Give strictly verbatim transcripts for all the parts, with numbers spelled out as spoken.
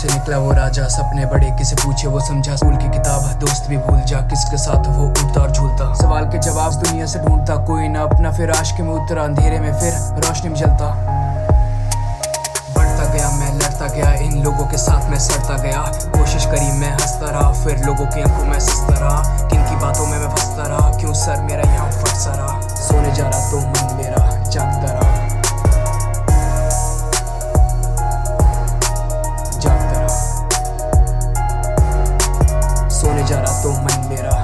से निकला वो राजा, सपने बड़े किसे पूछे वो समझा। स्कूल की किताब दोस्त भी भूल जा, किसके साथ वो उड़ता और झूलता। सवाल के जवाब दुनिया से ढूंढता, कोई ना अपना फिर आशिक में उतरा। अंधेरे में फिर रोशनी में जलता। बढ़ता गया मैं, लड़ता गया इन लोगों के साथ मैं सड़ता गया। कोशिश करी मैं हंसता रहा, फिर लोगों की आंखों में सस्ता रहा। किन की बातों में मैं फंसता रहा, क्यों सर मेरा यहाँ फट सा रहा। सोने जा रहा तो मन मेरा जागता रहा, जागता रहा। सोने जा रहा तो मन मेरा,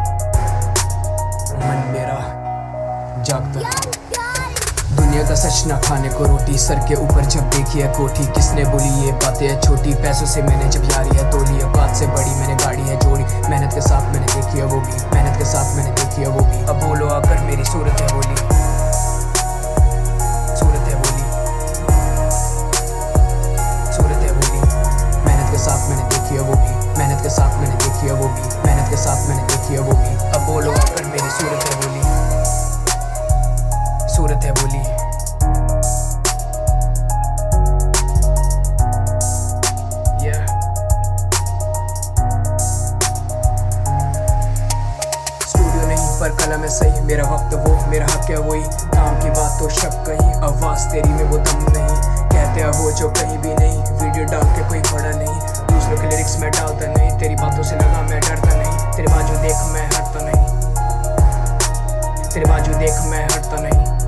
मन मेरा जागता रहा। दुनिया का सच ना खाने को रोटी, सर के ऊपर जब देखी है कोठी। किसने बोली ये बातें है छोटी, पैसों से मैंने जब यारी है तोली। औकात से बड़ी मैंने गाड़ी है जोड़ी, मेहनत के साथ मैंने देखी है वो भी, मेहनत के साथ मैंने देखी है वो भी। अब बोलो आकर मेरी सूरत है बोली, सूरत है बोली, सूरत है बोली। मेहनत के साथ मैंने देखी है वो भी, मेहनत के साथ मैंने देखी है वो भी, मेहनत के साथ मैंने देखी है वो भी। अब बोलो आकर मेरी सूरत है बोली, सूरत है बोली। स्टूडियो नहीं पर कलम है सही, मेरा वक्त वो मेरा हक है वही। काम की बात तो शक कहीं, आवाज तेरी में वो दम नहीं। कहते हैं वो जो कहीं भी नहीं, वीडियो डाल के कोई बड़ा नहीं। दूसरों के लिरिक्स में डालता नहीं, तेरी बातों से लगा मैं डरता नहीं। तेरे बाजू देख मैं हटता नहीं, तेरे बाजू देख मैं हटता नहीं।